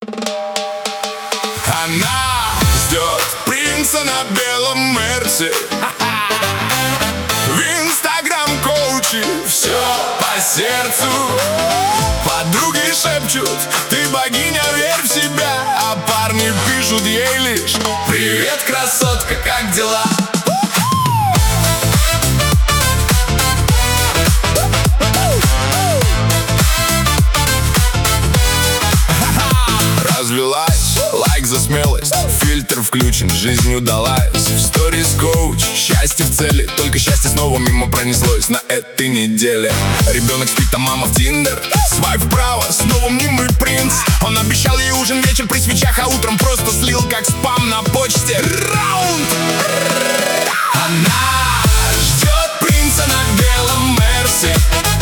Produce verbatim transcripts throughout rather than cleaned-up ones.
Она ждет принца на белом мерсе. В инстаграм коучи все по сердцу. Подруги шепчут: ты богиня, верь в себя. А парни пишут ей лишь: привет, красотка, как дела? Развелась, лайк за смелость, фильтр включен, жизнь удалась. В сторис коуч, счастье в цели. Только счастье снова мимо пронеслось на этой неделе. Ребенок спит, а мама в тиндер. Свайп вправо, снова мнимый принц. Он обещал ей ужин, вечер при свечах, а утром просто слил как спам на почте. Раунд! Она ждет принца на белом мерсе.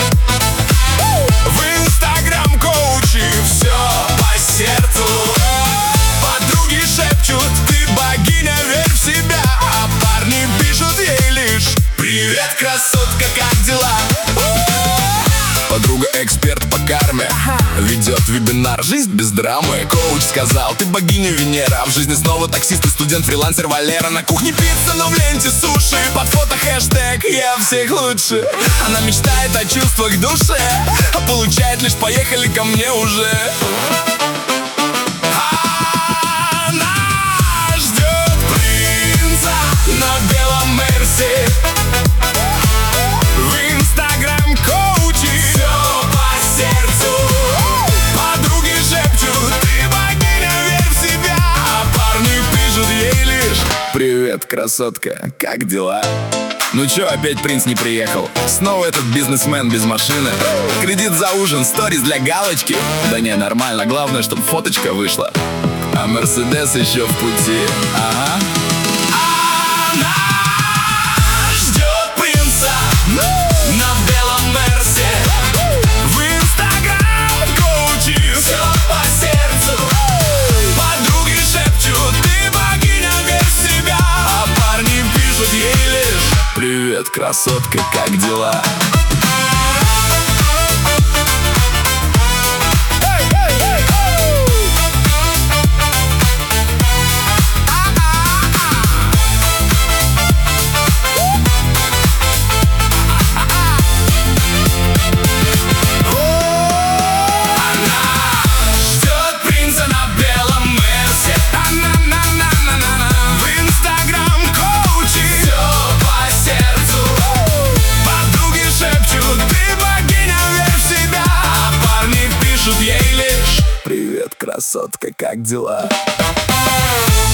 В инстаграм коучи все по сердцу. Подруги шепчут: ты богиня, верь в себя. А парни пишут ей лишь: привет, красотка, как дела? Подруга эксперт по карме, ведет вебинар «Жизнь без драмы». Коуч сказал: ты богиня Венера. В жизни снова таксист и студент, фрилансер Валера. На кухне пицца, но в ленте суши. Под фото хэштег «Я всех лучше». Она мечтает о чувствах в душе, а получает лишь «поехали ко мне уже». Она ждет принца на белом мерсе. В инстаграм коучи все по сердцу. Подруги шепчут: ты богиня, верь в себя. А парни пишут ей лишь: привет, красотка, как дела? Ну чё, опять принц не приехал? Снова этот бизнесмен без машины. Кредит за ужин, сторис для галочки. Да не, нормально, главное, чтоб фоточка вышла. А Мерседес еще в пути. Ага. Она ждет принца на белом мерсе. В инстаграм коучи все по сердцу. Подруги шепчут: ты богиня, верь в себя. А парни пишут ей лишь: привет, красотка, как дела? Привет, красотка, как дела?